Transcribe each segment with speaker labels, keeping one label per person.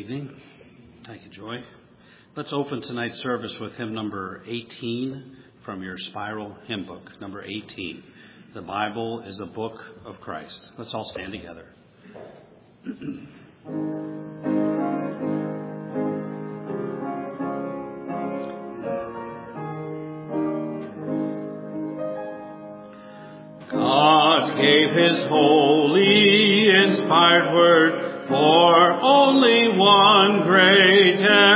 Speaker 1: evening. Thank you, Joy. Let's open tonight's service with hymn number 18 from your Spiral hymn book, number 18. The Bible is a book of Christ. Let's all stand together. God gave his holy, inspired word for only one great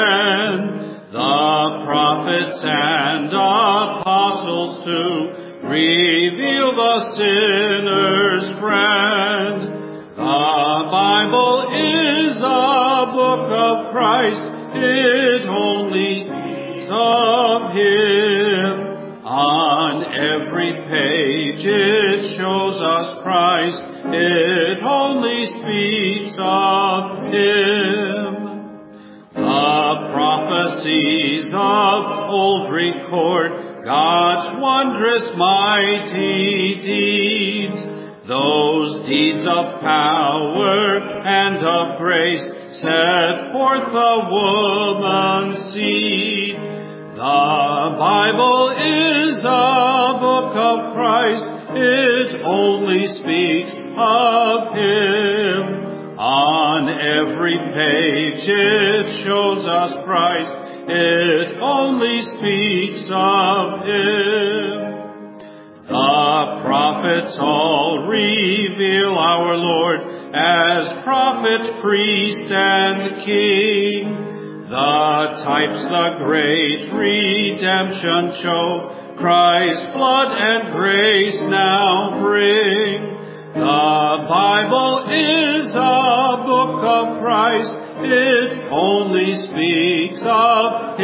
Speaker 1: end, the prophets and apostles to reveal the sinner's friend. The Bible is a book of Christ, it only speaks of him. On every page it shows us Christ, it only speaks of him. The prophecies of old record God's wondrous mighty deeds, those deeds of power and of grace set forth the woman's seed. The Bible is a book of Christ, it only speaks of him. On every page it shows us Christ, it only speaks of him. The prophets all reveal our Lord as prophet, priest, and king. The types the great redemption show, Christ's blood and grace now bring. The Bible is a book of Christ, it only speaks of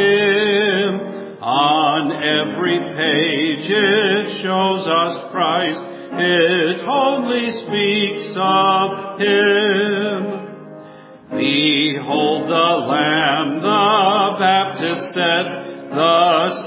Speaker 1: him. On every page it shows us Christ, it only speaks of him. Behold the Lamb, the Baptist said, the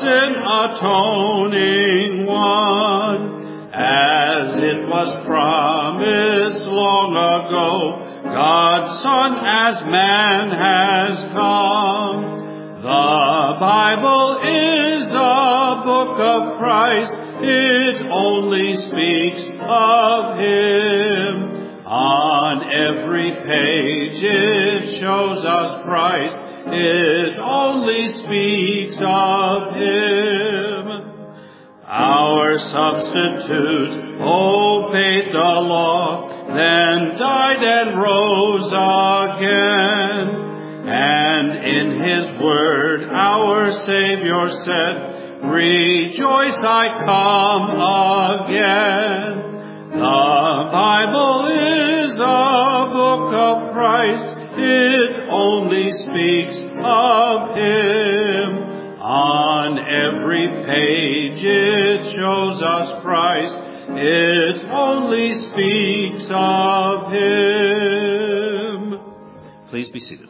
Speaker 1: sin-atoning one. As it was promised long ago, God's Son as man has come. The Bible is a book of Christ, it only speaks of him. On every page it shows us Christ, it only speaks of him. Our substitute obeyed the law, then died and rose again. And in his word our Savior said, rejoice, I come again. The Bible is a book of Christ, it only speaks of him. On every page it shows us Christ, it only speaks of him. Please be seated.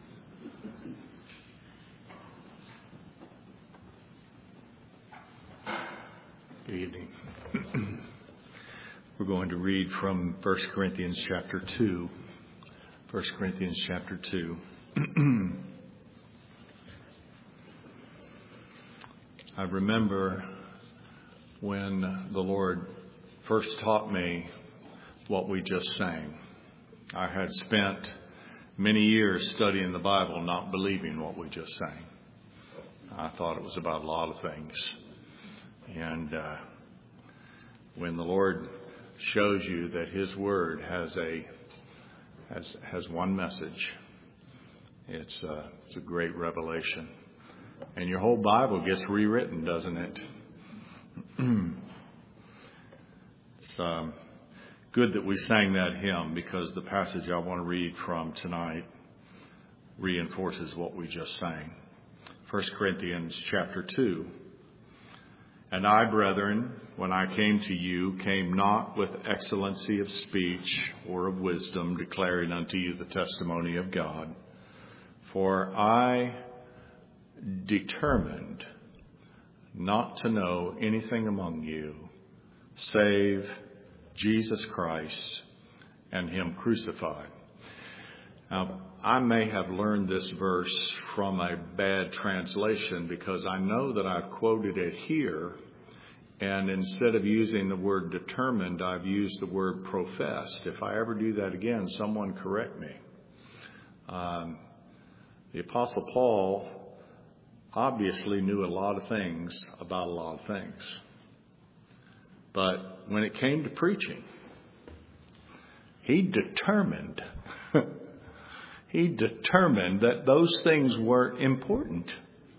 Speaker 2: Good evening. We're going to read from 1 Corinthians chapter 2. 1 Corinthians chapter 2. I remember when the Lord first taught me what we just sang. I had spent many years studying the Bible, not believing what we just sang. I thought it was about a lot of things. And when the Lord shows you that his word has one message, it's a great revelation. And your whole Bible gets rewritten, doesn't it? It's good that we sang that hymn, because the passage I want to read from tonight reinforces what we just sang. 1 Corinthians chapter 2. And I, brethren, when I came to you, came not with excellency of speech or of wisdom, declaring unto you the testimony of God. For I determined not to know anything among you save Jesus Christ and him crucified. Now, I may have learned this verse from a bad translation because I know that I've quoted it here, and instead of using the word determined, I've used the word professed. If I ever do that again, someone correct me. The Apostle Paul obviously knew a lot of things about a lot of things. But when it came to preaching, he determined that those things were important.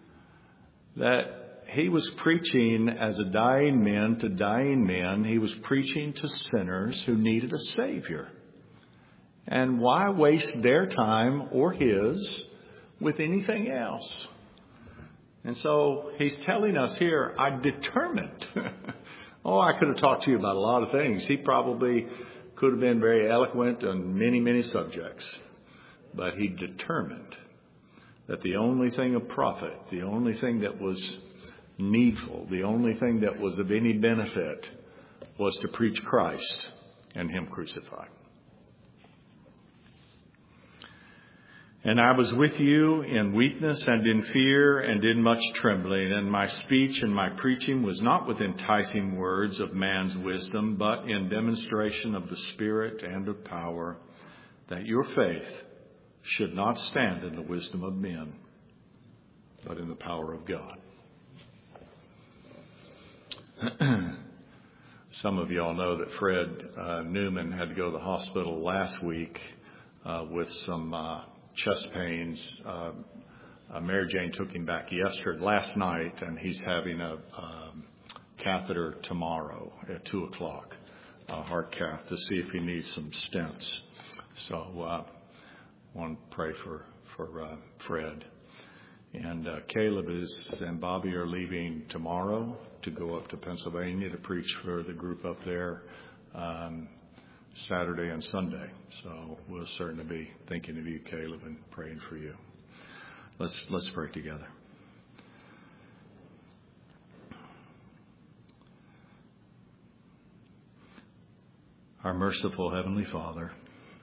Speaker 2: That he was preaching as a dying man to dying men. He was preaching to sinners who needed a Savior. And why waste their time or his with anything else? And so he's telling us here, I determined. I could have talked to you about a lot of things. He probably could have been very eloquent on many, many subjects. But he determined that the only thing of profit, the only thing that was needful, the only thing that was of any benefit was to preach Christ and him crucified. And I was with you in weakness and in fear and in much trembling, and my speech and my preaching was not with enticing words of man's wisdom, but in demonstration of the Spirit and of power, that your faith should not stand in the wisdom of men, but in the power of God. Some of you all know that Fred Newman had to go to the hospital last week with some chest pains. Mary Jane took him back last night, and he's having a catheter tomorrow at 2:00, a heart cath, to see if he needs some stents. So I want to pray for Fred. And Caleb and Bobby are leaving tomorrow to go up to Pennsylvania to preach for the group up there Saturday and Sunday. So we'll certainly be thinking of you, Caleb, and praying for you. Let's pray together. Our merciful Heavenly Father,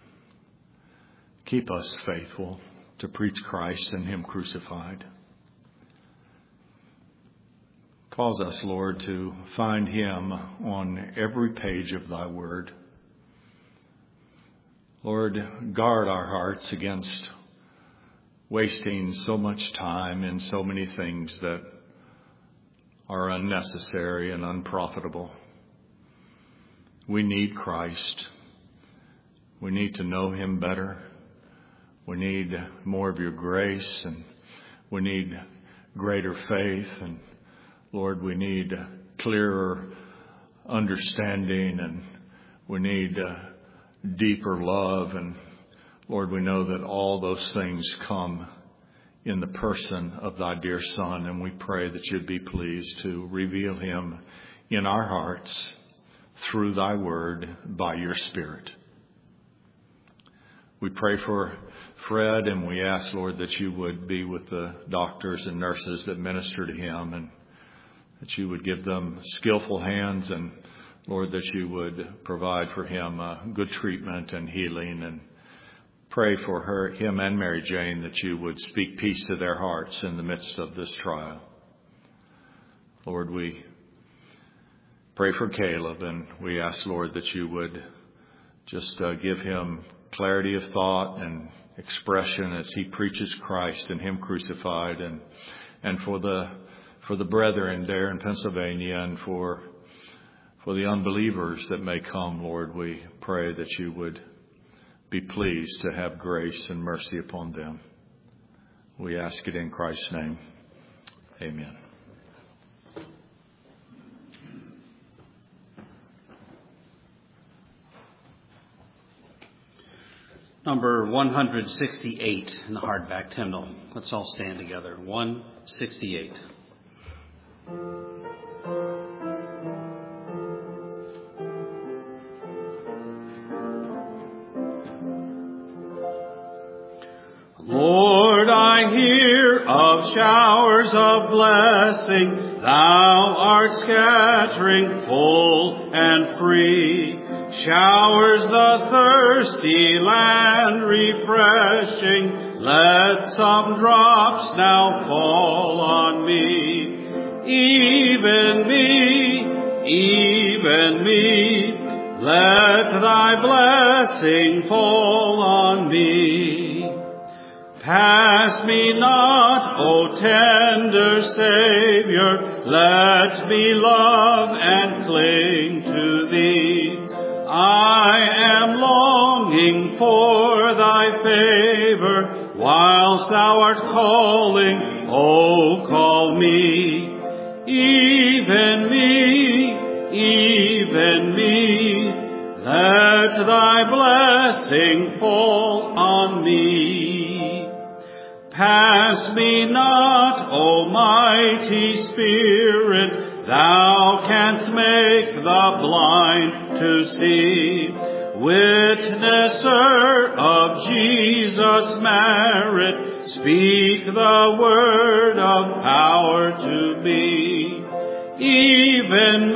Speaker 2: keep us faithful to preach Christ and him crucified. Cause us, Lord, to find him on every page of thy word. Lord, guard our hearts against wasting so much time in so many things that are unnecessary and unprofitable. We need Christ. We need to know him better. We need more of your grace, and we need greater faith. And Lord, we need clearer understanding, and we need deeper love. And Lord, we know that all those things come in the person of thy dear Son, and we pray that you'd be pleased to reveal him in our hearts through thy word by your Spirit. We pray for Fred, and we ask, Lord, that you would be with the doctors and nurses that minister to him, and that you would give them skillful hands, and Lord, that you would provide for him good treatment and healing. And pray for him and Mary Jane, that you would speak peace to their hearts in the midst of this trial. Lord, we pray for Caleb, and we ask, Lord, that you would just give him clarity of thought and expression as he preaches Christ and him crucified, and for the brethren there in Pennsylvania, and for the unbelievers that may come, Lord, we pray that you would be pleased to have grace and mercy upon them. We ask it in Christ's name. Amen.
Speaker 1: Number 168 in the hardback hymnal. Let's all stand together. 168. Lord, I hear of showers of blessing, thou art scattering full and free. Showers the thirsty land refreshing. Let some drops now fall on me. Even me, let thy blessing fall on me. Pass me not, O tender Savior, let me love and cling to thee. I am longing for thy favor, whilst thou art calling, oh, call me. Even me, let thy blessing fall on me. Pass me not, O mighty Spirit, thou canst make the blind to see. Witnesser of Jesus' merit, speak the word of power to me. Even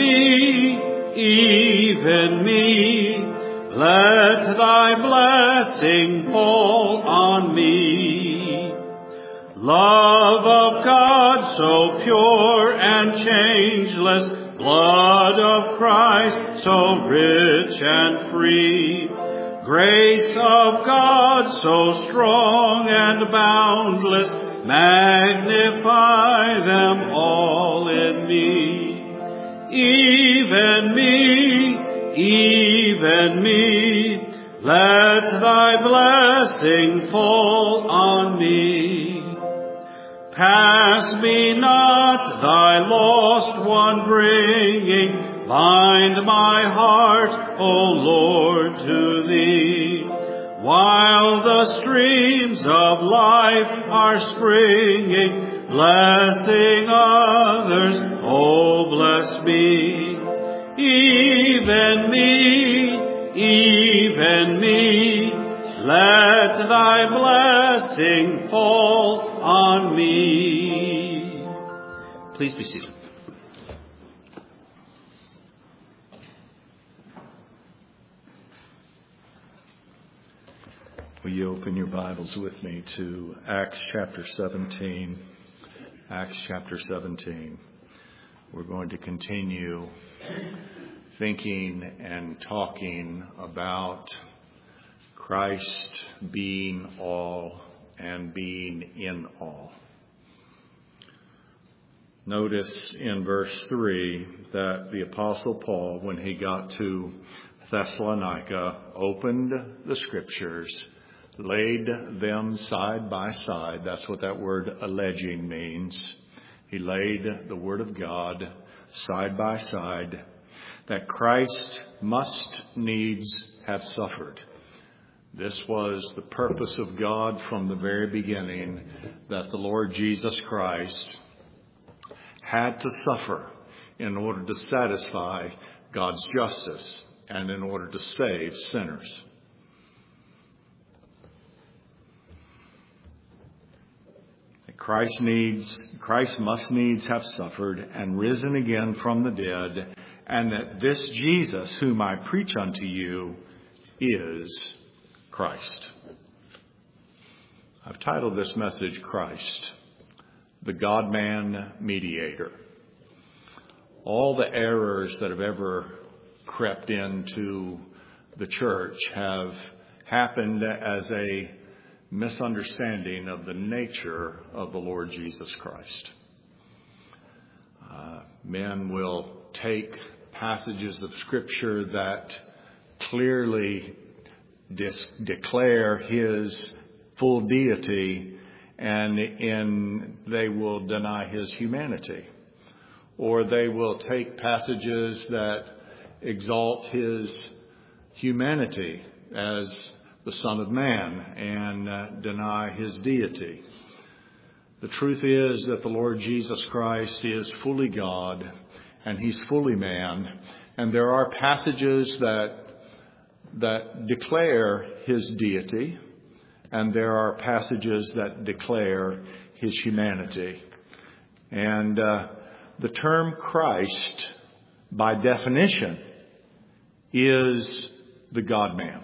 Speaker 1: me, let thy blessing fall on me. Love of God so pure and changeless, blood of Christ so rich and free, grace of God so strong and boundless, magnify them all in me. Even me, let thy blessing fall on me. Pass me not, thy lost one bringing, bind my heart, O Lord, to thee. While the streams of life are springing, blessing others, oh, bless me. Even me, let thy blessing fall on me. Please be seated.
Speaker 2: Will you open your Bibles with me to Acts chapter 17? Acts chapter 17. We're going to continue thinking and talking about Christ being all and being in all. Notice in verse 3 that the Apostle Paul, when he got to Thessalonica, opened the Scriptures, laid them side by side. That's what that word alleging means. He laid the Word of God side by side, that Christ must needs have suffered. This was the purpose of God from the very beginning, that the Lord Jesus Christ had to suffer in order to satisfy God's justice and in order to save sinners. Christ must needs have suffered and risen again from the dead, and that this Jesus whom I preach unto you is Christ. I've titled this message, Christ, the God-man mediator. All the errors that have ever crept into the church have happened as a misunderstanding of the nature of the Lord Jesus Christ. Men will take passages of Scripture that clearly declare His full deity, and they will deny His humanity. Or they will take passages that exalt His humanity as the Son of Man and deny His deity. The truth is that the Lord Jesus Christ is fully God and He's fully man, and there are passages that declare His deity, and there are passages that declare His humanity. And the term Christ, by definition, is the God-man.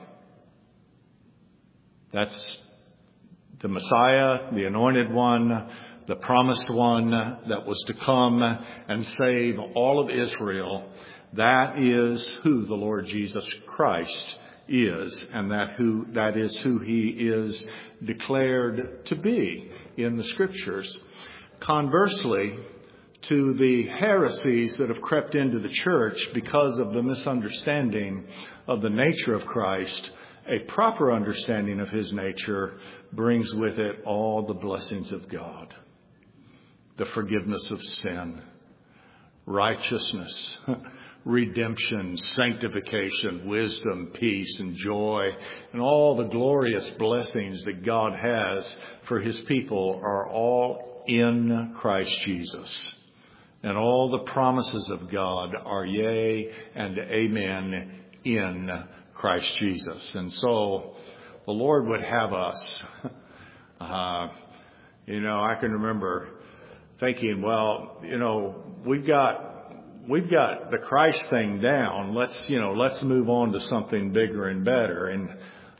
Speaker 2: That's the Messiah, the anointed one, the promised one that was to come and save all of Israel. That is who the Lord Jesus Christ is, and that is who he is declared to be in the Scriptures. Conversely, to the heresies that have crept into the church because of the misunderstanding of the nature of Christ, a proper understanding of his nature brings with it all the blessings of God. The forgiveness of sin, righteousness, redemption, sanctification, wisdom, peace, and joy, and all the glorious blessings that God has for his people are all in Christ Jesus. And all the promises of God are yea and amen in Christ Jesus. And so the Lord would have us. I can remember thinking, well, we've got the Christ thing down. Let's move on to something bigger and better. And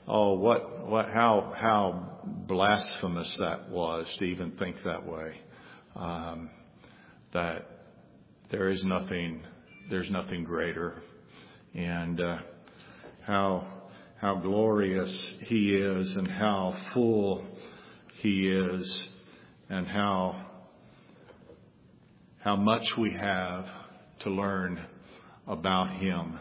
Speaker 2: how blasphemous that was to even think that way. That there's nothing greater, and how glorious he is, and how full he is, and how much we have to learn about him.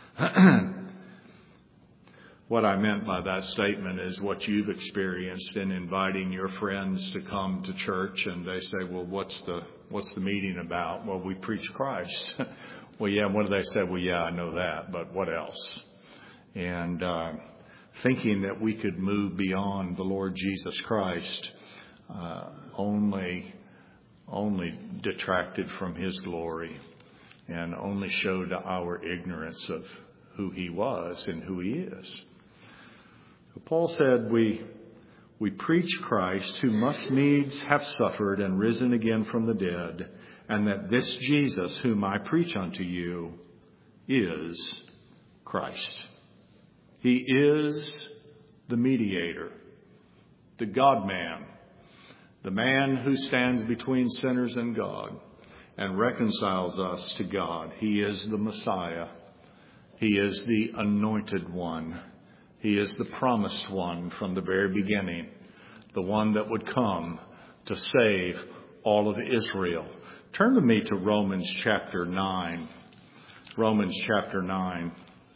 Speaker 2: What I meant by that statement is what you've experienced in inviting your friends to come to church, and they say, well, what's the meeting about? Well, we preach Christ. Well, yeah, what do they say? Well, yeah, I know that, but what else? And thinking that we could move beyond the Lord Jesus Christ only detracted from his glory and only showed our ignorance of who he was and who he is. Paul said, we preach Christ, who must needs have suffered and risen again from the dead, and that this Jesus whom I preach unto you is Christ. He is the mediator, the God-man, the man who stands between sinners and God and reconciles us to God. He is the Messiah. He is the anointed one. He is the promised one from the very beginning, the one that would come to save all of Israel. Turn with me to Romans chapter 9. Romans chapter 9.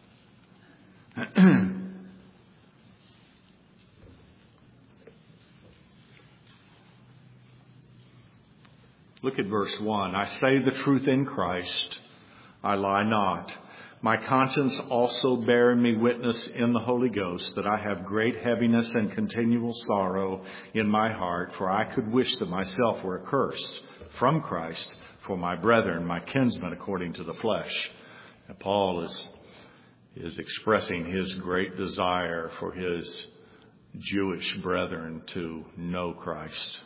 Speaker 2: Look at verse 1. I say the truth in Christ, I lie not. My conscience also bearing me witness in the Holy Ghost that I have great heaviness and continual sorrow in my heart, for I could wish that myself were accursed from Christ for my brethren, my kinsmen according to the flesh. And Paul is expressing his great desire for his Jewish brethren to know Christ.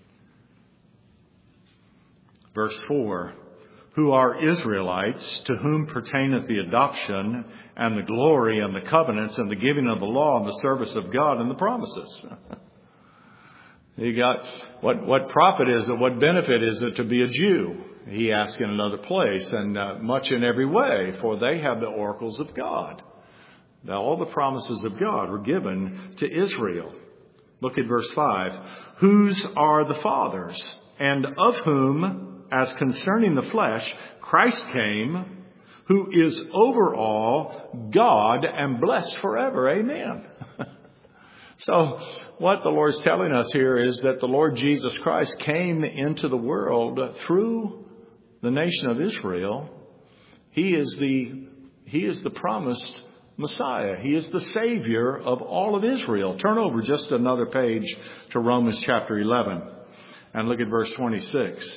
Speaker 2: Verse 4. Who are Israelites, to whom pertaineth the adoption and the glory and the covenants and the giving of the law and the service of God and the promises. You got what profit is it? What benefit is it to be a Jew? He asks in another place, and much in every way, for they have the oracles of God. Now, all the promises of God were given to Israel. Look at verse 5. Whose are the fathers, and of whom, as concerning the flesh, Christ came, who is over all, God, and blessed forever. Amen. So what the Lord's telling us here is that the Lord Jesus Christ came into the world through the nation of Israel. He is the promised Messiah. He is the Savior of all of Israel. Turn over just another page to Romans chapter 11 and look at verse 26.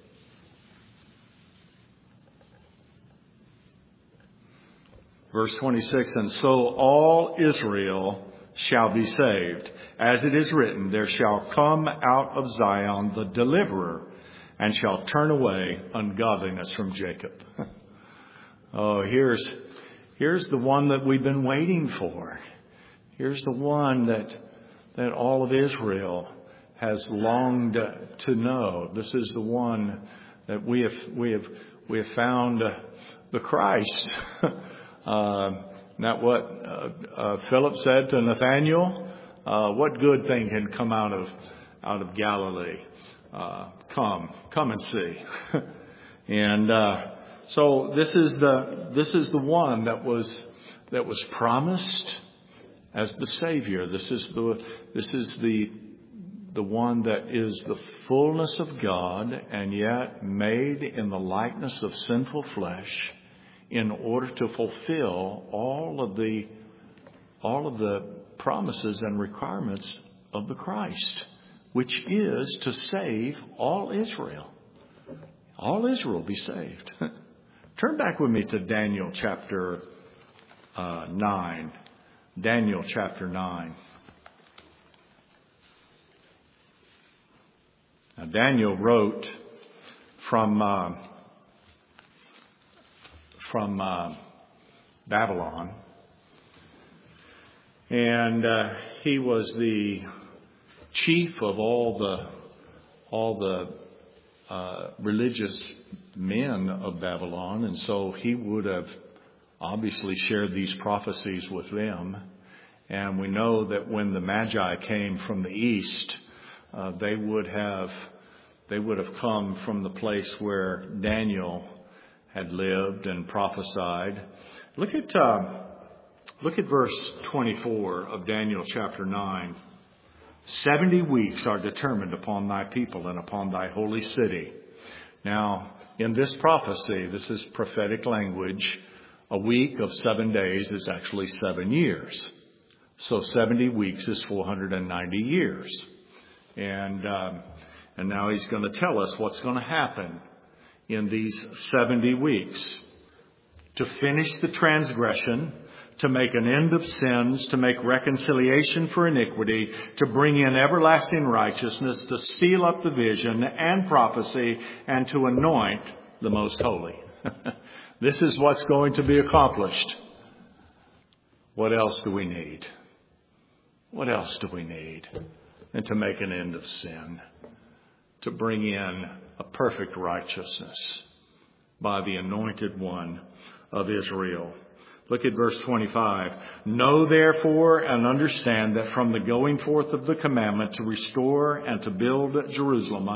Speaker 2: Verse 26, and so all Israel shall be saved. As it is written, there shall come out of Zion the deliverer, and shall turn away ungodliness from Jacob. Oh, here's Here's the one that we've been waiting for. Here's the one that all of Israel has longed to know. This is the one that we have found the Christ. Not what Philip said to Nathanael. What good thing can come out of Galilee? Come and see. And so this is the one that was promised as the Savior. This is the one that is the fullness of God, and yet made in the likeness of sinful flesh, in order to fulfill all of the promises and requirements of the Christ, which is to save all Israel. All Israel be saved. Turn back with me to Daniel chapter 9. Daniel chapter 9. Now, Daniel wrote from Babylon, and he was the chief of all the religious men of Babylon, and so he would have obviously shared these prophecies with them. And we know that when the Magi came from the east, they would have come from the place where Daniel had lived and prophesied. Look at verse 24 of Daniel chapter 9. 70 weeks are determined upon thy people and upon thy holy city. Now, in this prophecy, this is prophetic language. A week of 7 days is actually 7 years. So 70 weeks is 490 years. And now he's going to tell us what's going to happen in these 70 weeks. To finish the transgression, to make an end of sins, to make reconciliation for iniquity, to bring in everlasting righteousness, to seal up the vision and prophecy, and to anoint the most holy. This is what's going to be accomplished. What else do we need? What else do we need? And to make an end of sin, to bring in a perfect righteousness by the anointed one of Israel. Look at verse 25. Know therefore and understand that from the going forth of the commandment to restore and to build Jerusalem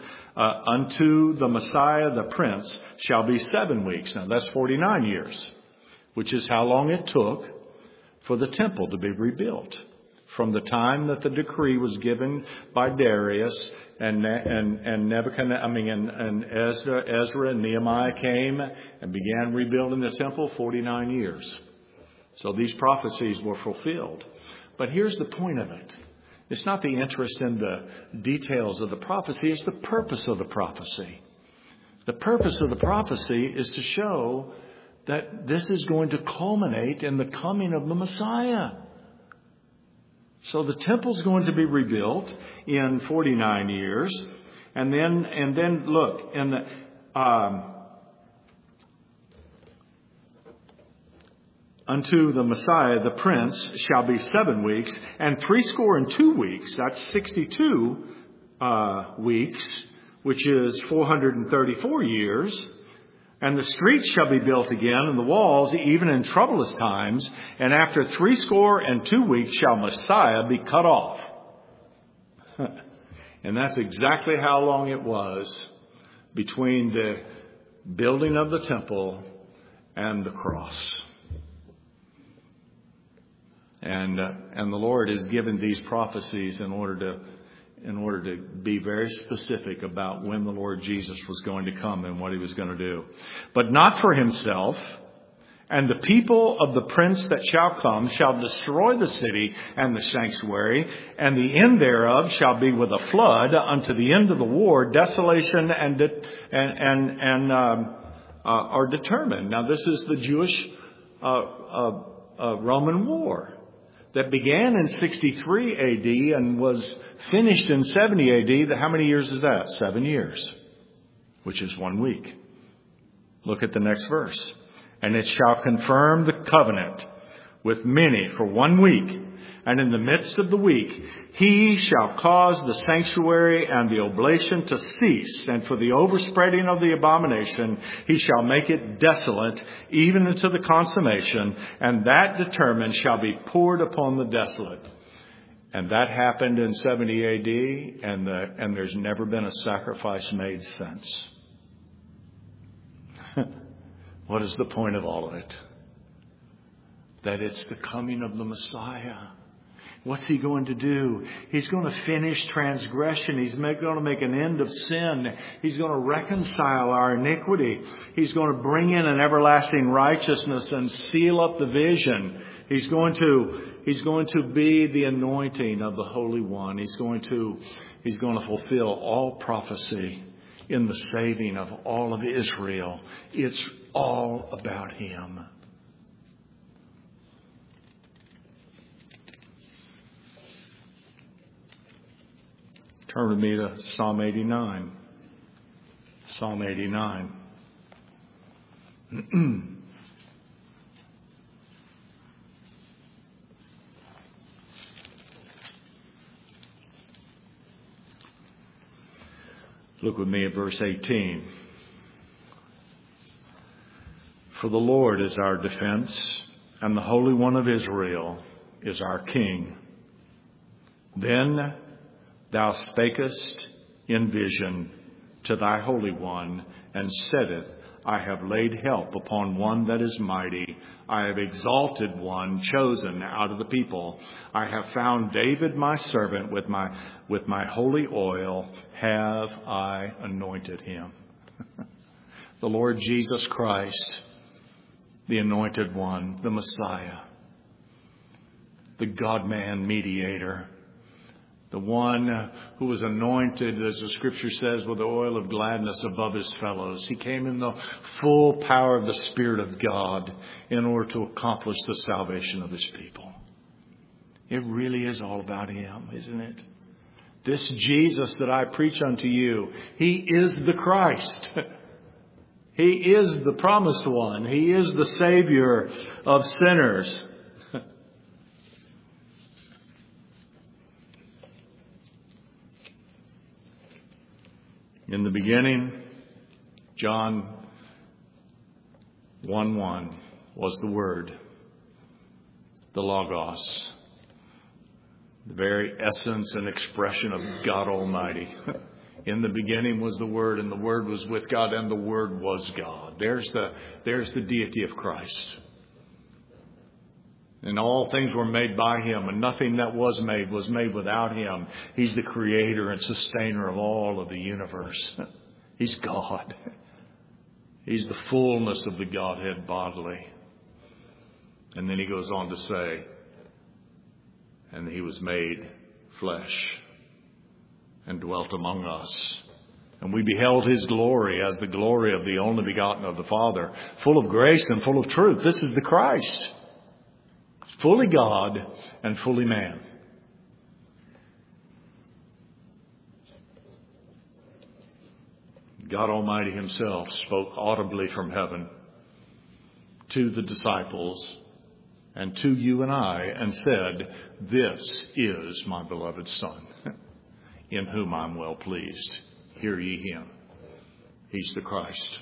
Speaker 2: unto the Messiah the Prince shall be 7 weeks. Now that's 49 years, which is how long it took for the temple to be rebuilt. From the time that the decree was given by Darius and Nebuchadnezzar, and Ezra and Nehemiah came and began rebuilding the temple, 49 years. So these prophecies were fulfilled. But here's the point of it. It's not the interest in the details of the prophecy, it's the purpose of the prophecy. The purpose of the prophecy is to show that this is going to culminate in the coming of the Messiah. So the temple's going to be rebuilt in 49 years. And then look, in the, unto the Messiah, the Prince, shall be 7 weeks, and 62 weeks, that's 62 weeks, which is 434 years. And the streets shall be built again, and the walls, even in troublous times. And after 62 weeks shall Messiah be cut off. And that's exactly how long it was between the building of the temple and the cross. And the Lord has given these prophecies in order to be very specific about when the Lord Jesus was going to come and what he was going to do. But not for himself. And the people of the prince that shall come shall destroy the city and the sanctuary, and the end thereof shall be with a flood unto the end of the war. Desolation are determined. Now this is the Jewish Roman War that began in 63 AD and was finished in 70 AD. How many years is that? 7 years, which is 1 week. Look at the next verse. And it shall confirm the covenant with many for 1 week. And in the midst of the week, he shall cause the sanctuary and the oblation to cease. And for the overspreading of the abomination, he shall make it desolate, even unto the consummation. And that determined shall be poured upon the desolate. And that happened in 70 AD, and there's never been a sacrifice made since. What is the point of all of it? That it's the coming of the Messiah. What's he going to do? He's going to finish transgression. He's going to make an end of sin. He's going to reconcile our iniquity. He's going to bring in an everlasting righteousness and seal up the vision. He's going to be the anointing of the Holy One. He's going to fulfill all prophecy in the saving of all of Israel. It's all about him. Turn with me to Psalm 89. Psalm 89. Look with me at verse 18. For the Lord is our defense, and the Holy One of Israel is our King. Then thou spakest in vision to thy Holy One, and saidest, I have laid help upon one that is mighty. I have exalted one chosen out of the people. I have found David my servant. With my holy oil have I anointed him. The Lord Jesus Christ, the anointed one, the Messiah, the God-man mediator, the one who was anointed, as the scripture says, with the oil of gladness above his fellows. He came in the full power of the Spirit of God in order to accomplish the salvation of his people. It really is all about him, isn't it? This Jesus that I preach unto you, he is the Christ. He is the promised one. He is the Savior of sinners. In the beginning, John 1:1 was the Word, the Logos, the very essence and expression of God Almighty. In the beginning was the Word, and the Word was with God, and the Word was God. There's the deity of Christ. And all things were made by him, and nothing that was made without him. He's the creator and sustainer of all of the universe. He's God. He's the fullness of the Godhead bodily. And then he goes on to say, and he was made flesh and dwelt among us. And we beheld his glory as the glory of the only begotten of the Father, full of grace and full of truth. This is the Christ. Fully God and fully man. God Almighty himself spoke audibly from heaven to the disciples and to you and I and said, this is my beloved Son, in whom I'm well pleased. Hear ye him. He's the Christ.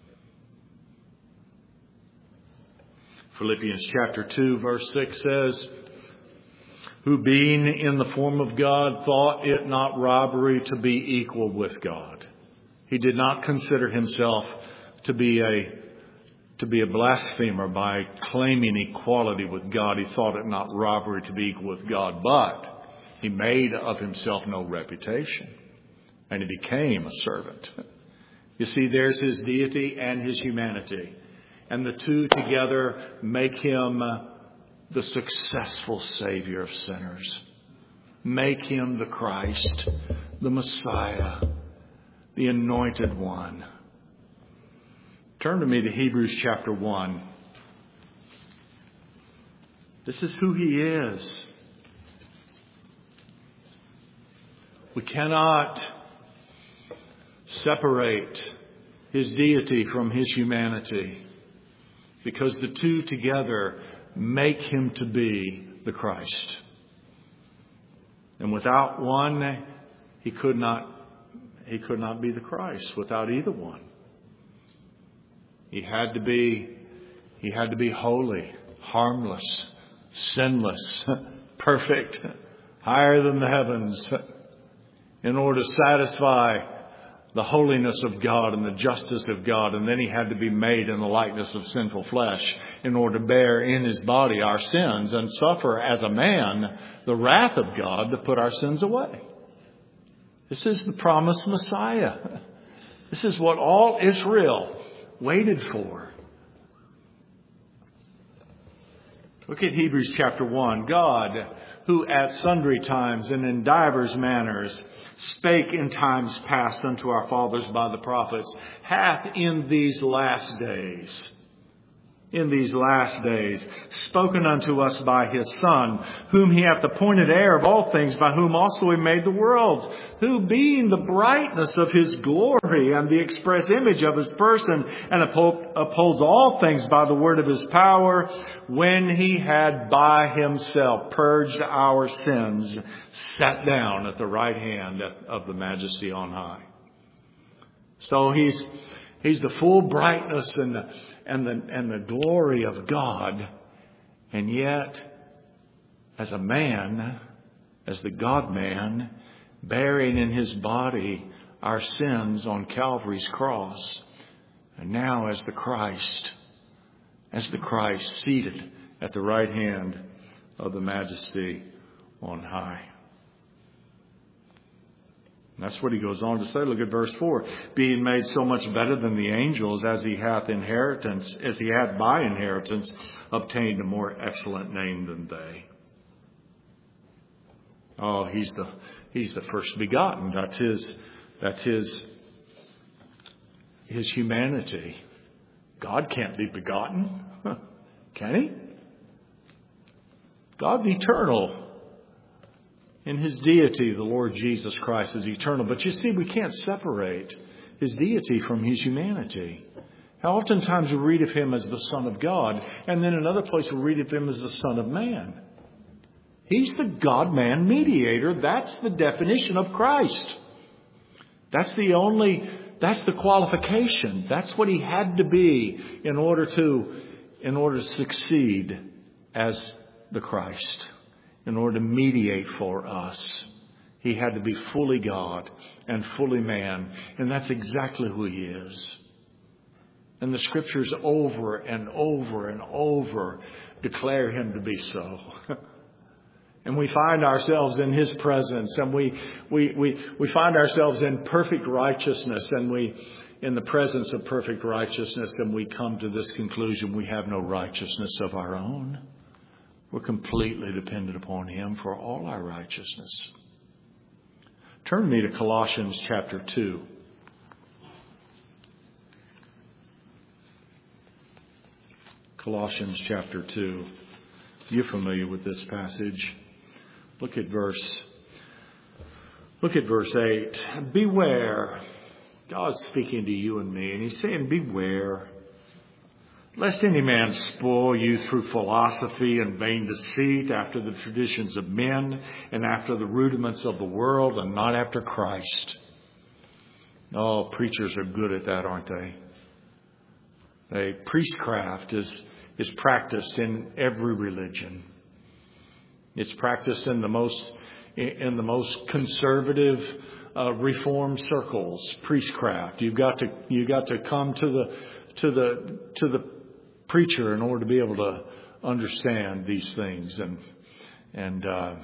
Speaker 2: Philippians chapter 2 verse 6 says, who being in the form of God thought it not robbery to be equal with God. He did not consider himself to be a blasphemer by claiming equality with God. He thought it not robbery to be equal with God, but he made of himself no reputation, and he became a servant. You see, there's his deity and his humanity. And the two together make him the successful Savior of sinners. Make him the Christ, the Messiah, the anointed one. Turn to me to Hebrews chapter 1. This is who he is. We cannot separate his deity from his humanity. because the two together make him to be the Christ. And without one, he could not be the Christ. Without either one, he had to be holy, harmless, sinless, perfect, higher than the heavens, in order to satisfy the holiness of God and the justice of God. And then he had to be made in the likeness of sinful flesh in order to bear in his body our sins and suffer as a man the wrath of God to put our sins away. This is the promised Messiah. This is what all Israel waited for. Look at Hebrews chapter 1. God, who at sundry times and in divers manners spake in times past unto our fathers by the prophets, hath in these last days spoken unto us by his Son, whom he hath appointed heir of all things, by whom also he made the worlds, who being the brightness of his glory and the express image of his person, and upholds all things by the word of his power, when he had by himself purged our sins, sat down at the right hand of the Majesty on high. So he's the full brightness and the glory of God. And yet, as a man, as the God-man, bearing in his body our sins on Calvary's cross. And now as the Christ seated at the right hand of the Majesty on high. And that's what he goes on to say. Look at verse 4. Being made so much better than the angels, as he hath by inheritance obtained a more excellent name than they. Oh, he's the first begotten. That's his humanity. God can't be begotten. Can he? God's eternal. In his deity, the Lord Jesus Christ is eternal. But you see, we can't separate his deity from his humanity. How oftentimes we read of him as the Son of God, and then another place we read of him as the Son of Man. He's the God-man mediator. That's the definition of Christ. That's the qualification. That's what he had to be in order to succeed as the Christ. In order to mediate for us, he had to be fully God and fully man. And that's exactly who he is. And the scriptures over and over and over declare him to be so. And we find ourselves in his presence, and we find ourselves in perfect righteousness, and in the presence of perfect righteousness, and we come to this conclusion: we have no righteousness of our own. We're completely dependent upon him for all our righteousness. Turn me to Colossians chapter 2. Colossians chapter 2. You're familiar with this passage. Look at verse 8. Beware. God's speaking to you and me, and he's saying, beware. Lest any man spoil you through philosophy and vain deceit, after the traditions of men and after the rudiments of the world, and not after Christ. Oh, preachers are good at that, aren't they? Priestcraft is practiced in every religion. It's practiced in the most conservative Reformed circles. Priestcraft. You've got to come to the preacher in order to be able to understand these things, and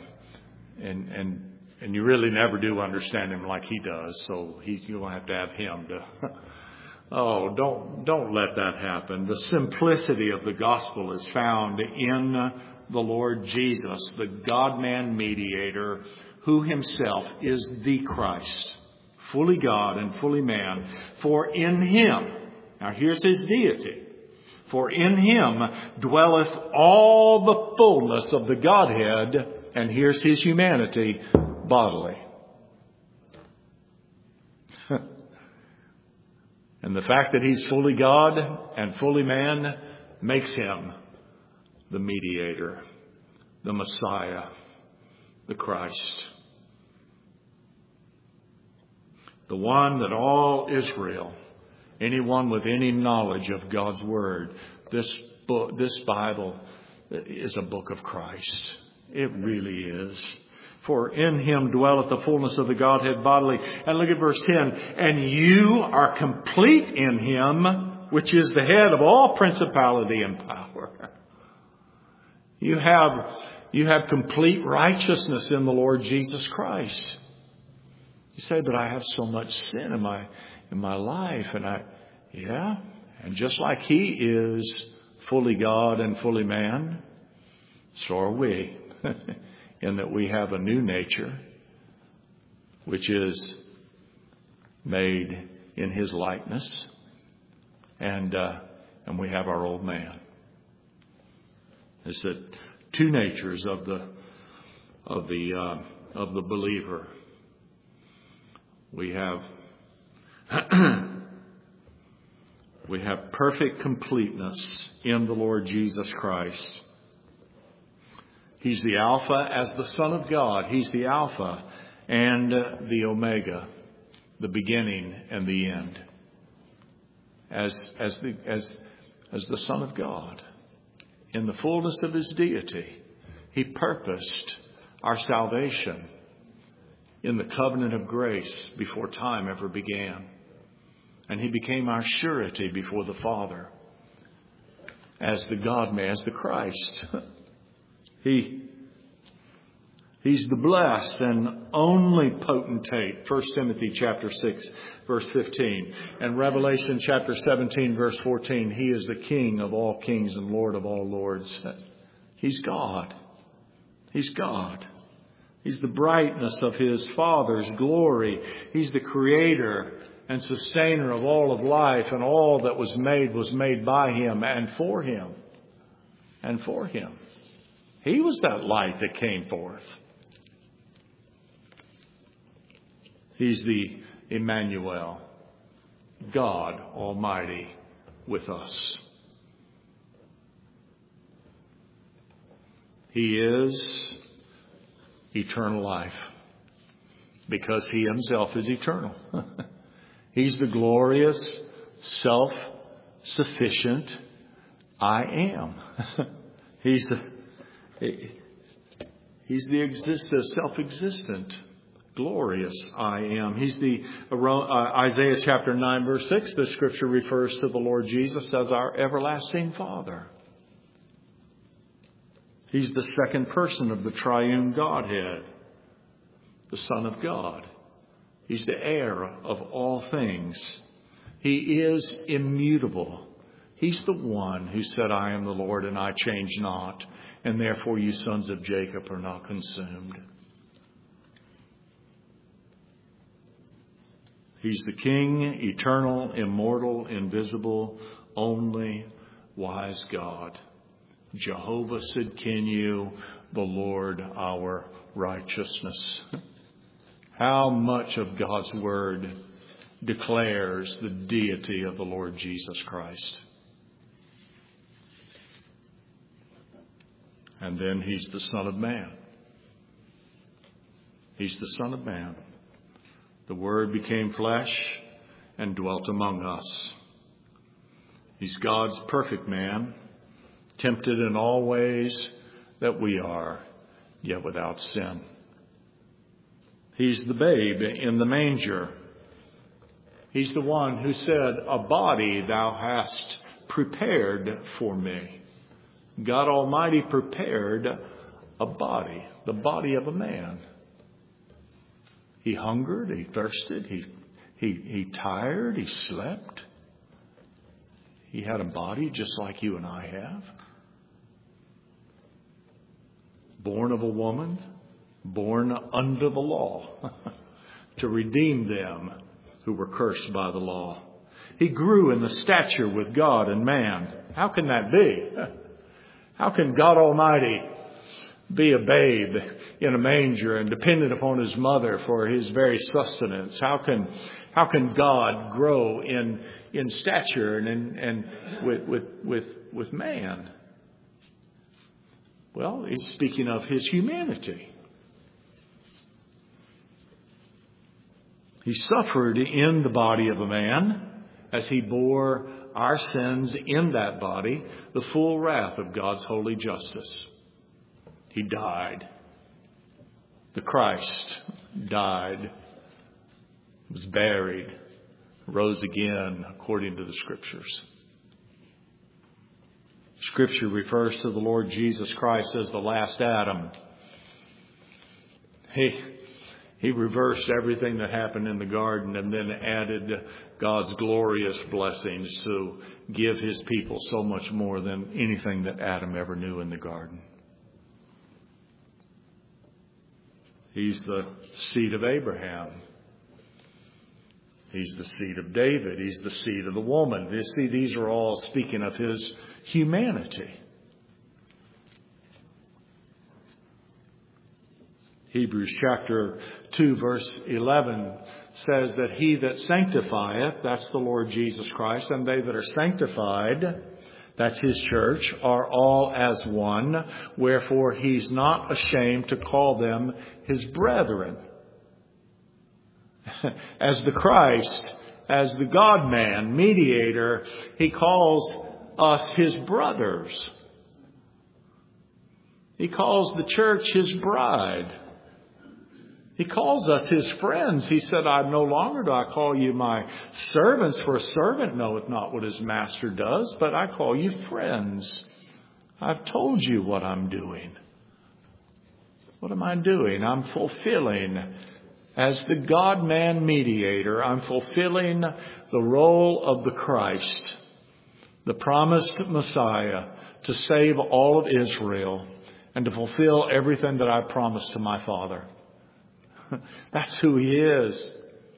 Speaker 2: you really never do understand him like he does. So you're going to have him to. Oh, don't let that happen. The simplicity of the gospel is found in the Lord Jesus, the God-man mediator, who himself is the Christ, fully God and fully man. For in him, now here's his deity. For in him dwelleth all the fullness of the Godhead, and here's his humanity, bodily. And the fact that he's fully God and fully man makes him the mediator, the Messiah, the Christ. The one that all Israel, anyone with any knowledge of God's Word, this Bible is a book of Christ. It really is. For in him dwelleth the fullness of the Godhead bodily. And look at verse 10. And you are complete in him, which is the head of all principality and power. You have complete righteousness in the Lord Jesus Christ. You say, but I have so much sin in my life. And just like he is fully God and fully man, so are we. In that we have a new nature, which is made in his likeness, and we have our old man. It's the two natures of the believer. We have perfect completeness in the Lord Jesus Christ. He's the Alpha as the Son of God. He's the Alpha and the Omega, the beginning and the end. As the Son of God, in the fullness of his deity, he purposed our salvation in the covenant of grace before time ever began. And he became our surety before the Father as the God-man, as the Christ. He's the blessed and only potentate. 1 Timothy chapter 6, verse 15. And Revelation chapter 17, verse 14. He is the King of all kings and Lord of all lords. He's God. He's God. He's the brightness of his Father's glory. He's the creator and sustainer of all of life, and all that was made by him and for him. And for him. He was that light that came forth. He's the Emmanuel, God Almighty with us. He is eternal life because he himself is eternal. He's the glorious, self-sufficient I am. He's the self-existent, glorious I am. He's the Isaiah chapter 9, verse 6. The scripture refers to the Lord Jesus as our everlasting Father. He's the second person of the triune Godhead, the Son of God. He's the heir of all things. He is immutable. He's the one who said, I am the Lord and I change not. And therefore you sons of Jacob are not consumed. He's the King, eternal, immortal, invisible, only wise God. Jehovah Sidkenu, the Lord our righteousness. How much of God's word declares the deity of the Lord Jesus Christ. And then he's the Son of Man. He's the Son of Man. The Word became flesh and dwelt among us. He's God's perfect man, tempted in all ways that we are, yet without sin. He's the babe in the manger. He's the one who said, a body thou hast prepared for me. God Almighty prepared a body, the body of a man. He hungered, he thirsted, he tired, he slept. He had a body just like you and I have. Born of a woman, born under the law, to redeem them who were cursed by the law. He grew in the stature with God and man. How can that be? How can God Almighty be a babe in a manger and dependent upon his mother for his very sustenance? How How can God grow in stature and with man? Well, he's speaking of his humanity. He suffered in the body of a man as he bore our sins in that body, the full wrath of God's holy justice. He died. The Christ died, was buried, rose again according to the Scriptures. Scripture refers to the Lord Jesus Christ as the last Adam. He reversed everything that happened in the garden and then added God's glorious blessings to give his people so much more than anything that Adam ever knew in the garden. He's the seed of Abraham. He's the seed of David. He's the seed of the woman. You see, these are all speaking of his humanity. Hebrews chapter 2 verse 11 says that he that sanctifieth, that's the Lord Jesus Christ, and they that are sanctified, that's his church, are all as one. Wherefore he's not ashamed to call them his brethren. As the Christ, as the God-man, mediator, he calls us his brothers. He calls the church his bride. He calls us his friends. He said, I no longer do I call you my servants, for a servant knoweth not what his master does, but I call you friends. I've told you what I'm doing. What am I doing? I'm fulfilling, as the God-man mediator, I'm fulfilling the role of the Christ, the promised Messiah, to save all of Israel and to fulfill everything that I promised to my Father. That's who he is.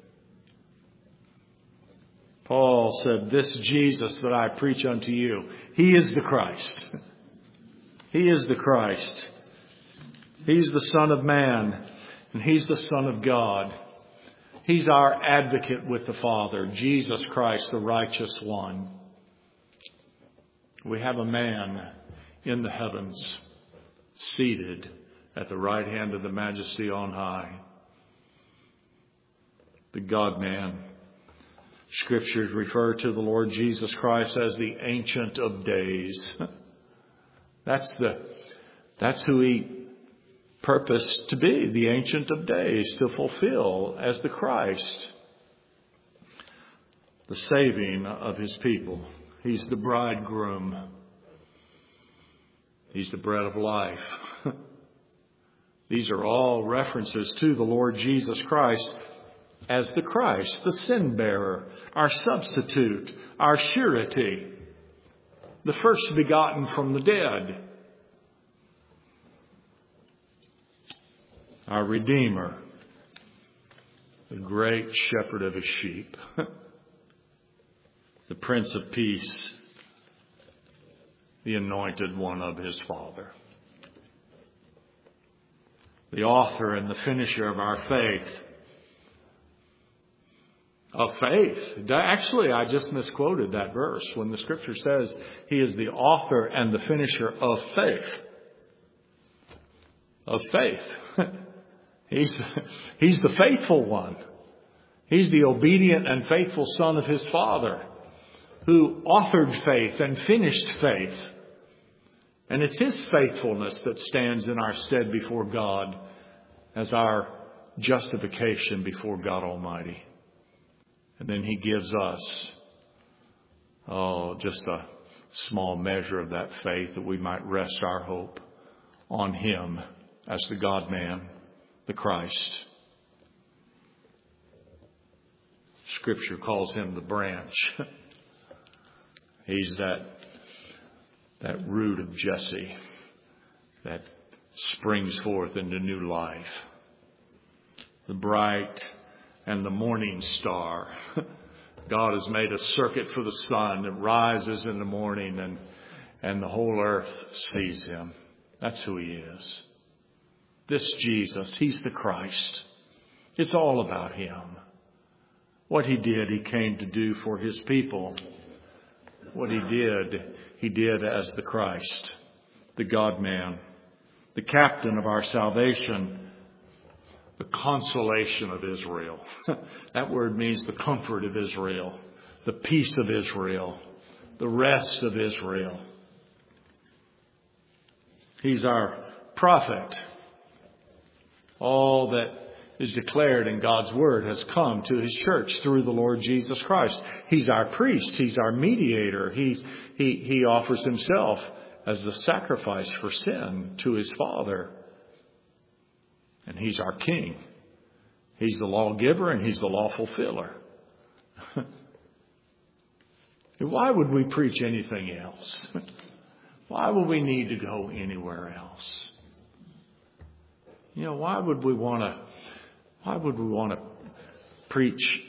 Speaker 2: Paul said, this Jesus that I preach unto you, he is the Christ. He is the Christ. He's the Son of Man, and he's the Son of God. He's our advocate with the Father, Jesus Christ, the righteous one. We have a man in the heavens, seated at the right hand of the Majesty on high. The God-man. Scriptures refer to the Lord Jesus Christ as the Ancient of Days. That's who he purposed to be, the Ancient of Days, to fulfill as the Christ, the saving of his people. He's the bridegroom. He's the bread of life. These are all references to the Lord Jesus Christ as the Christ, the sin bearer, our substitute, our surety, the first begotten from the dead, our Redeemer, the great shepherd of his sheep, the Prince of Peace, the anointed one of his Father, the author and the finisher of our faith. Of faith. Actually, I just misquoted that verse when the Scripture says he is the author and the finisher of faith. Of faith. He's the faithful one. He's the obedient and faithful Son of his Father, who authored faith and finished faith. And it's his faithfulness that stands in our stead before God as our justification before God Almighty. And then he gives us, just a small measure of that faith that we might rest our hope on him as the God-man, the Christ. Scripture calls him the branch. He's that root of Jesse that springs forth into new life. The bright and the morning star. God has made a circuit for the sun that rises in the morning and the whole earth sees him. That's who he is. This Jesus, he's the Christ. It's all about him. What He did, He came to do for His people. What He did as the Christ, the God-man, the captain of our salvation, the consolation of Israel. That word means the comfort of Israel, the peace of Israel, the rest of Israel. He's our prophet. All that is declared in God's Word has come to His church through the Lord Jesus Christ. He's our priest. He's our mediator. He offers Himself as the sacrifice for sin to His Father. And He's our King. He's the lawgiver and He's the law fulfiller. Why would we preach anything else? Why would we need to go anywhere else? Why would we want to preach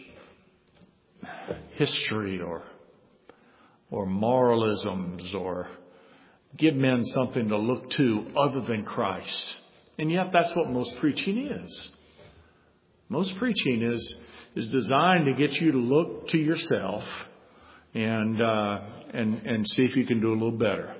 Speaker 2: history or moralisms or give men something to look to other than Christ? And yet that's what most preaching is. Most preaching is designed to get you to look to yourself and see if you can do a little better.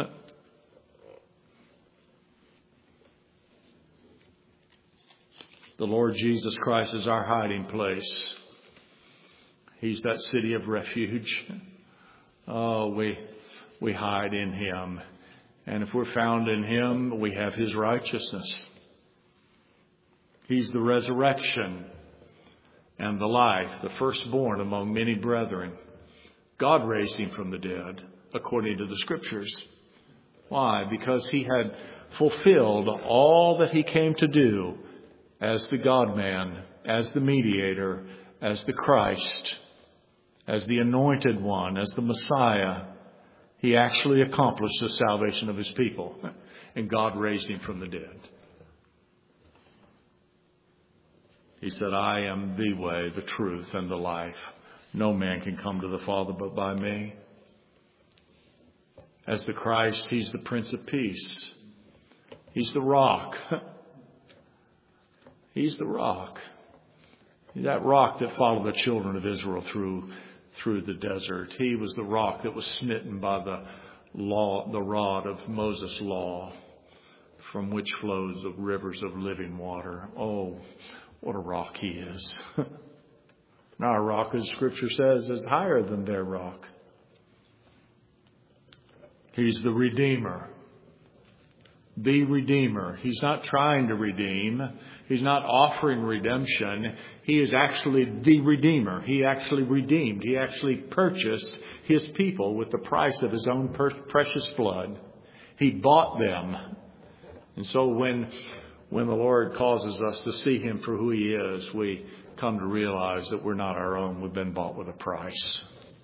Speaker 2: The Lord Jesus Christ is our hiding place. He's that city of refuge. Oh, we hide in Him. And if we're found in Him, we have His righteousness. He's the resurrection and the life, the firstborn among many brethren. God raised Him from the dead, according to the Scriptures. Why? Because He had fulfilled all that He came to do as the God-man, as the mediator, as the Christ, as the anointed one, as the Messiah. He actually accomplished the salvation of His people, and God raised Him from the dead. He said, I am the way, the truth, and the life. No man can come to the Father but by me. As the Christ, He's the Prince of Peace. He's the rock. He's the rock. That rock that followed the children of Israel through the desert. He was the rock that was smitten by the rod of Moses' law, from which flows the rivers of living water. Oh, what a rock He is. And our rock, as Scripture says, is higher than their rock. He's the Redeemer. The Redeemer. He's not trying to redeem. He's not offering redemption. He is actually the Redeemer. He actually redeemed. He actually purchased His people with the price of His own precious blood. He bought them. And so when the Lord causes us to see Him for who He is, we come to realize that we're not our own. We've been bought with a price.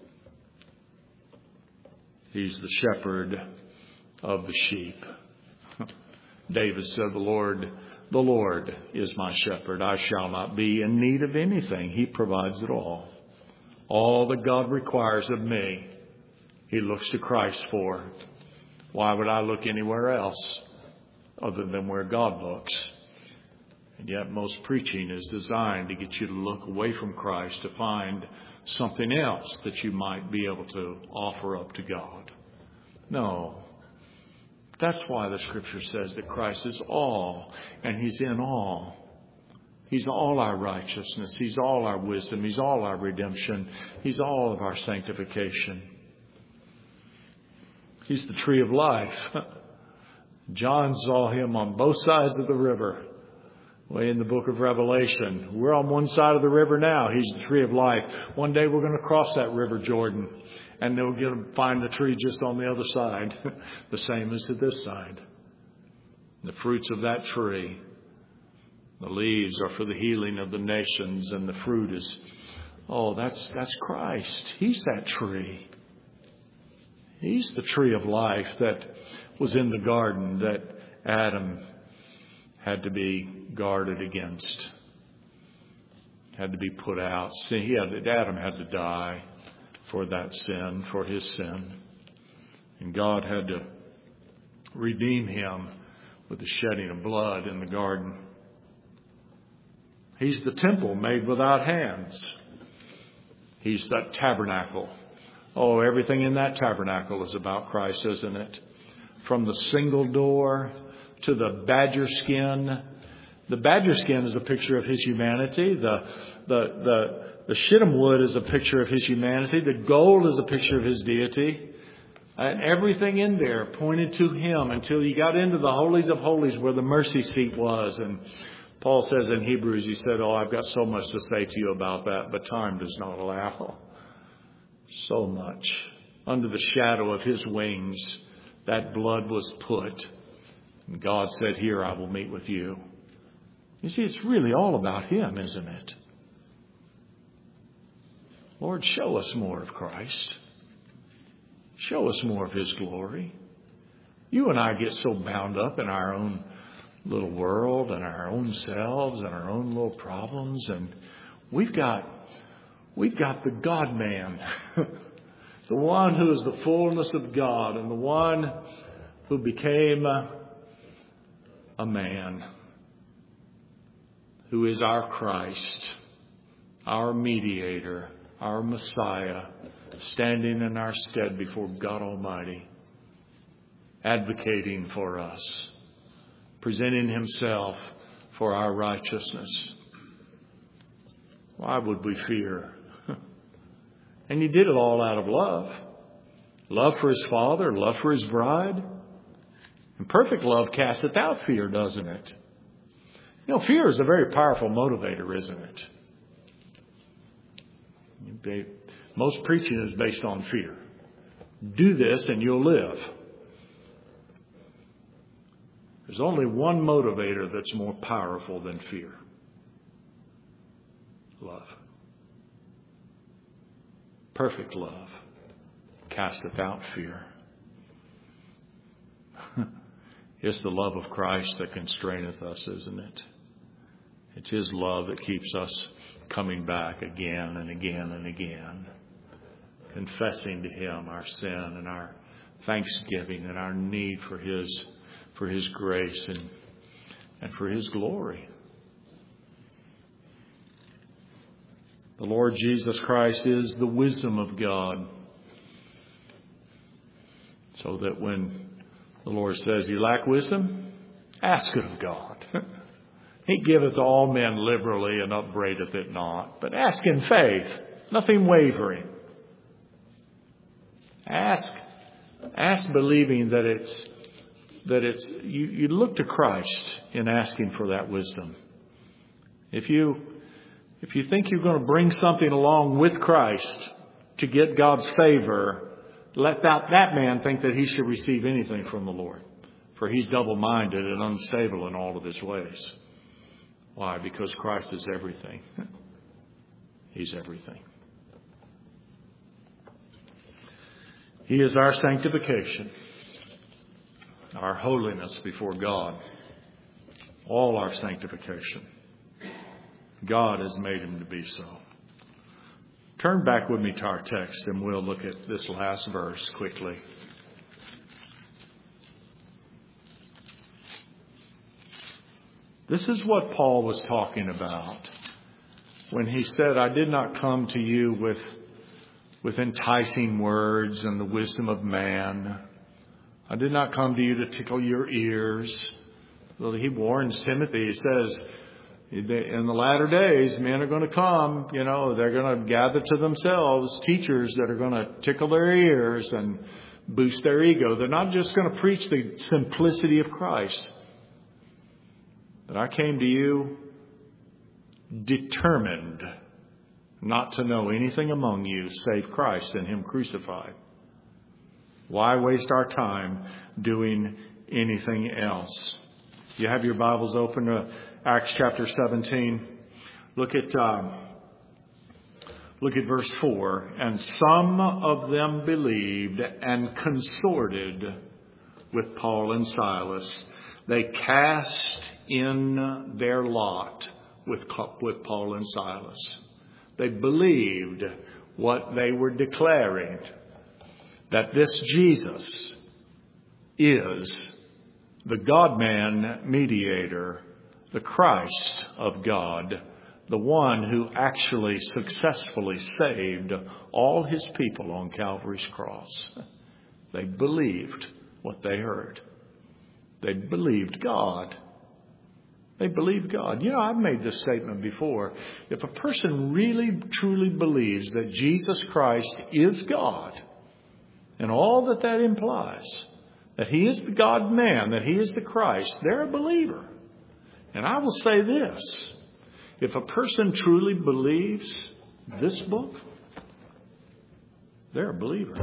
Speaker 2: He's the shepherd of the sheep. David said, the Lord is my shepherd. I shall not be in need of anything. He provides it all. All that God requires of me, He looks to Christ for. Why would I look anywhere else other than where God looks? And yet most preaching is designed to get you to look away from Christ to find something else that you might be able to offer up to God. No. That's why the Scripture says that Christ is all, and He's in all. He's all our righteousness. He's all our wisdom. He's all our redemption. He's all of our sanctification. He's the tree of life. John saw Him on both sides of the river. Way in the book of Revelation. We're on one side of the river now. He's the tree of life. One day we're going to cross that river Jordan. And they'll find the tree just on the other side. The same as to this side. The fruits of that tree. The leaves are for the healing of the nations. And the fruit is, that's Christ. He's that tree. He's the tree of life that was in the garden that Adam had to be guarded against. Had to be put out. See, Adam had to die for that sin, for his sin. And God had to redeem him with the shedding of blood in the garden. He's the temple made without hands. He's that tabernacle. Oh, everything in that tabernacle is about Christ, isn't it? From the single door to the badger skin. The badger skin is a picture of His humanity. The shittim wood is a picture of His humanity. The gold is a picture of His deity. And everything in there pointed to Him until you got into the holies of holies where the mercy seat was. And Paul says in Hebrews, he said, oh, I've got so much to say to you about that, but time does not allow. So much. Under the shadow of His wings, that blood was put. And God said, here, I will meet with you. You see, it's really all about Him, isn't it? Lord, show us more of Christ. Show us more of His glory. You and I get so bound up in our own little world and our own selves and our own little problems. And we've got the God-man, the one who is the fullness of God and the one who became a man, who is our Christ, our mediator, our Messiah, standing in our stead before God Almighty, advocating for us, presenting Himself for our righteousness. Why would we fear? And He did it all out of love. Love for His Father, love for His bride. And perfect love casteth out fear, doesn't it? You know, fear is a very powerful motivator, isn't it? Most preaching is based on fear. Do this and you'll live. There's only one motivator that's more powerful than fear. Love. Perfect love casteth out fear. It's the love of Christ that constraineth us, isn't it? It's His love that keeps us coming back again and again and again, confessing to Him our sin and our thanksgiving and our need for His grace and for His glory. The Lord Jesus Christ is the wisdom of God. So that when the Lord says, you lack wisdom, ask it of God. He giveth all men liberally and upbraideth it not. But ask in faith, nothing wavering. Ask believing that it's you look to Christ in asking for that wisdom. If you think you're going to bring something along with Christ to get God's favor, let that man think that he should receive anything from the Lord. For he's double-minded and unstable in all of his ways. Why? Because Christ is everything. He's everything. He is our sanctification, our holiness before God, all our sanctification. God has made Him to be so. Turn back with me to our text and we'll look at this last verse quickly. This is what Paul was talking about when he said, I did not come to you with enticing words and the wisdom of man. I did not come to you to tickle your ears. Well, he warns Timothy. He says, in the latter days, men are going to come, they're going to gather to themselves teachers that are going to tickle their ears and boost their ego. They're not just going to preach the simplicity of Christ. But I came to you determined not to know anything among you save Christ and Him crucified. Why waste our time doing anything else? You have your Bibles open to Acts chapter 17. Look at verse 4. And some of them believed and consorted with Paul and Silas. They cast in their lot with Paul and Silas. They believed what they were declaring, that this Jesus is the God-man mediator, the Christ of God, the one who actually successfully saved all his people on Calvary's cross. They believed what they heard. They believed God. They believed God. You know, I've made this statement before. If a person really, truly believes that Jesus Christ is God, and all that that implies, that he is the God-man, that he is the Christ, they're a believer. And I will say this. If a person truly believes this book, they're a believer.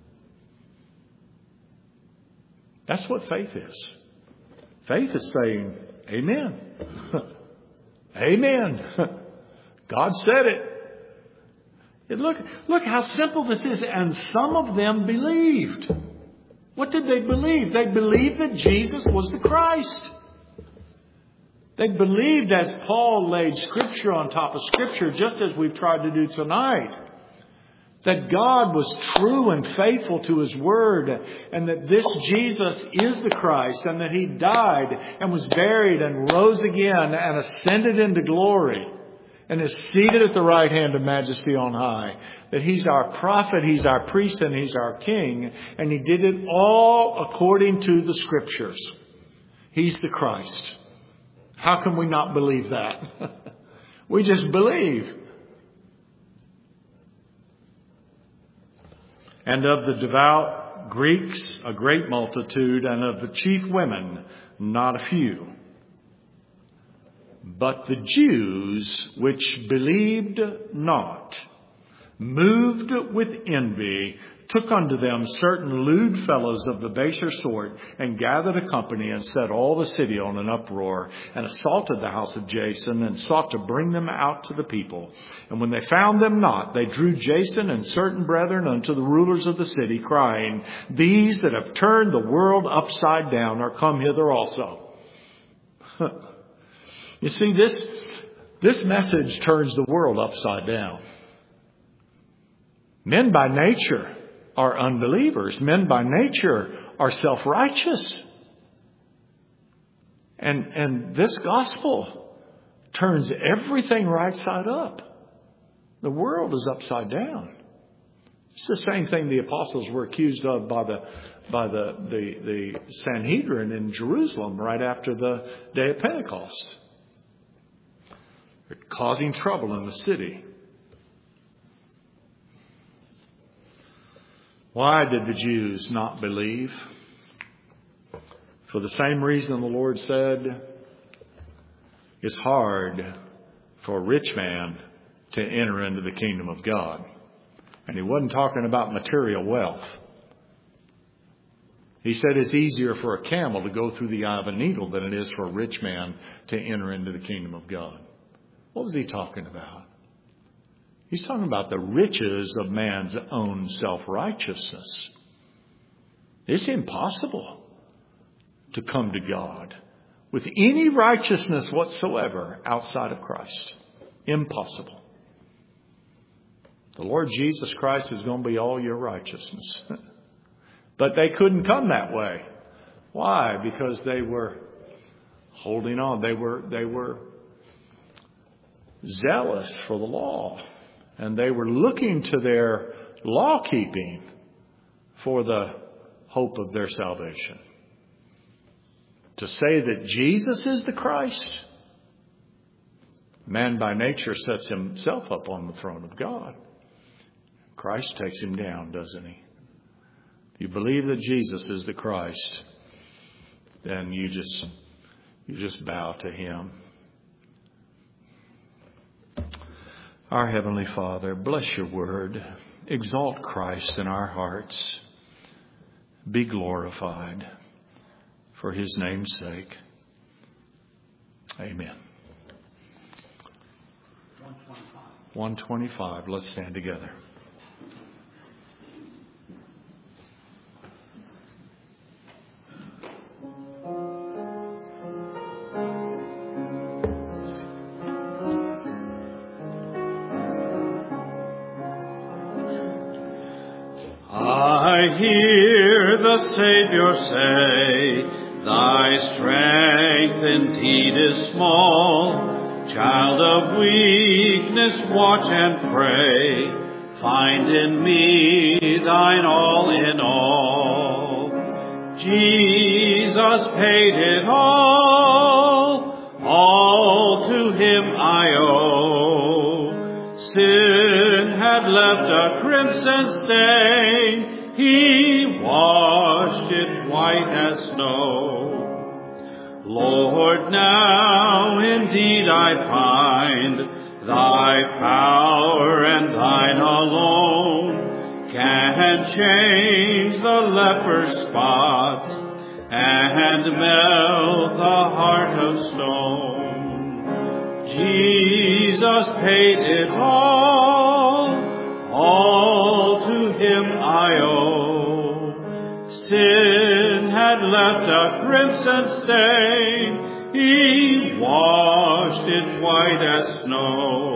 Speaker 2: That's what faith is. Faith is saying, amen. Amen. God said it. And look how simple this is. And some of them believed. What did they believe? They believed that Jesus was the Christ. They believed, as Paul laid Scripture on top of Scripture, just as we've tried to do tonight, that God was true and faithful to His Word, and that this Jesus is the Christ, and that He died and was buried and rose again and ascended into glory and is seated at the right hand of Majesty on high. That He's our prophet, He's our priest, and He's our king, and He did it all according to the Scriptures. He's the Christ. How can we not believe that? We just believe. And of the devout Greeks, a great multitude, and of the chief women, not a few. But the Jews which believed not, moved with envy, took unto them certain lewd fellows of the baser sort, and gathered a company, and set all the city on an uproar, and assaulted the house of Jason, and sought to bring them out to the people. And when they found them not, they drew Jason and certain brethren unto the rulers of the city, crying, These that have turned the world upside down are come hither also. You see, this message turns the world upside down. Men by nature are unbelievers. Men by nature are self-righteous. And this gospel turns everything right side up. The world is upside down. It's the same thing the apostles were accused of by the Sanhedrin in Jerusalem right after the day of Pentecost. They're causing trouble in the city. Why did the Jews not believe? For the same reason the Lord said, it's hard for a rich man to enter into the kingdom of God. And He wasn't talking about material wealth. He said it's easier for a camel to go through the eye of a needle than it is for a rich man to enter into the kingdom of God. What was He talking about? He's talking about the riches of man's own self-righteousness. It's impossible to come to God with any righteousness whatsoever outside of Christ. Impossible. The Lord Jesus Christ is going to be all your righteousness. But they couldn't come that way. Why? Because they were holding on. They were zealous for the law. And they were looking to their law keeping for the hope of their salvation. To say that Jesus is the Christ, man by nature sets himself up on the throne of God. Christ takes him down, doesn't he? If you believe that Jesus is the Christ, then you just bow to Him. Our Heavenly Father, bless your word. Exalt Christ in our hearts. Be glorified for His name's sake. Amen. 125. Let's stand together.
Speaker 1: I hear the Savior say, Thy strength indeed is small. Child of weakness, watch and pray. Find in me thine all in all. Jesus paid it all to him I owe. Sin had left a crimson stain, he washed it white as snow. Lord, now indeed I find thy power and thine alone can change the leper's spots and melt the heart of stone. Jesus paid it all to him I owe. Sin had left a crimson stain, he washed it white as snow.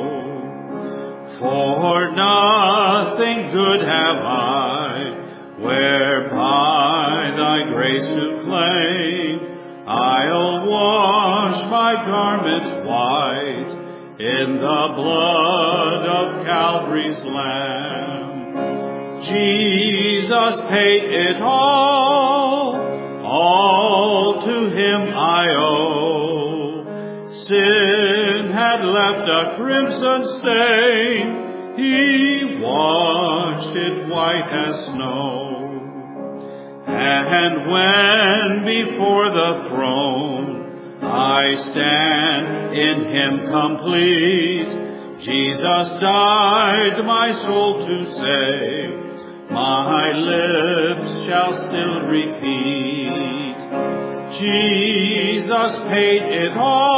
Speaker 1: For nothing good have I, whereby thy grace to claim. I'll wash my garments white in the blood of Calvary's Lamb. Jesus paid it all to him I owe. Sin had left a crimson stain, he washed it white as snow. And when before the throne I stand in him complete, Jesus died my soul to save. My lips shall still repeat, Jesus paid it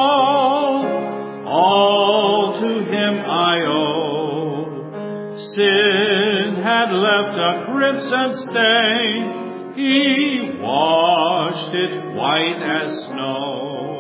Speaker 1: all to him I owe. Sin had left a crimson stain, he washed it white as snow.